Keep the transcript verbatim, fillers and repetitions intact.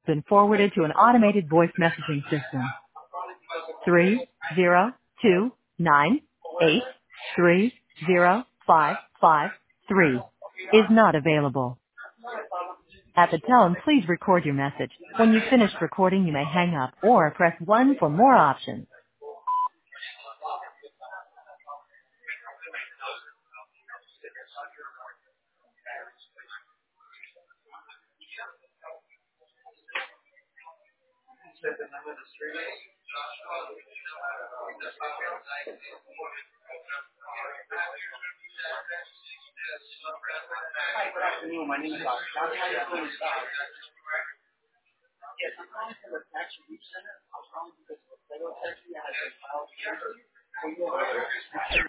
Been forwarded to an automated voice messaging system. Three zero two nine eight three zero five five three is not available. At the tone, please record your message. When you've finished recording, you may hang up or press one for more options. Hi, good afternoon. My name is Josh. How are you doing today? Yes, I'm calling from the Tax Relief Center. I'm calling because the federal tax has been filed against you. Are you aware of this?